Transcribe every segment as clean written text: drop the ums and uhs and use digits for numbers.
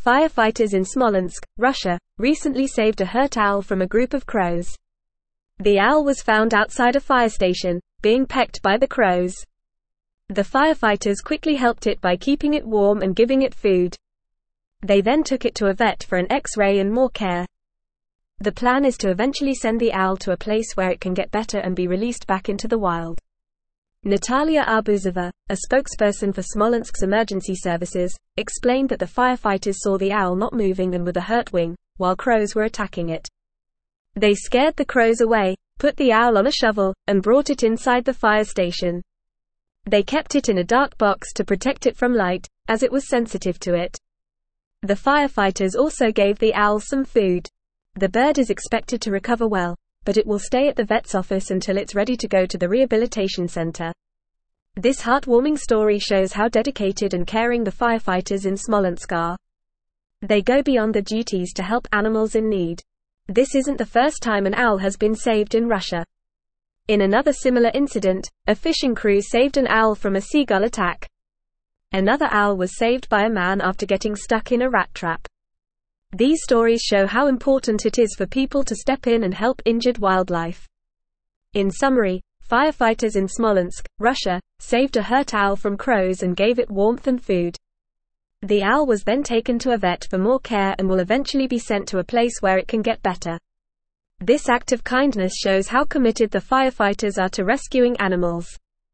Firefighters in Smolensk, Russia, recently saved a hurt owl from a group of crows. The owl was found outside a fire station, being pecked by the crows. The firefighters quickly helped it by keeping it warm and giving it food. They then took it to a vet for an X-ray and more care. The plan is to eventually send the owl to a place where it can get better and be released back into the wild. Natalia Arbuzova, a spokesperson for Smolensk's emergency services, explained that the firefighters saw the owl not moving and with a hurt wing, while crows were attacking it. They scared the crows away, put the owl on a shovel, and brought it inside the fire station. They kept it in a dark box to protect it from light, as it was sensitive to it. The firefighters also gave the owl some food. The bird is expected to recover well, but it will stay at the vet's office until it's ready to go to the rehabilitation center. This heartwarming story shows how dedicated and caring the firefighters in Smolensk are. They go beyond their duties to help animals in need. This isn't the first time an owl has been saved in Russia. In another similar incident, a fishing crew saved an owl from a seagull attack. Another owl was saved by a man after getting stuck in a rat trap. These stories show how important it is for people to step in and help injured wildlife. In summary, firefighters in Smolensk, Russia, saved a hurt owl from crows and gave it warmth and food. The owl was then taken to a vet for more care and will eventually be sent to a place where it can get better. This act of kindness shows how committed the firefighters are to rescuing animals.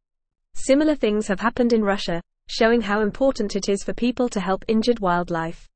Similar things have happened in Russia, showing how important it is for people to help injured wildlife.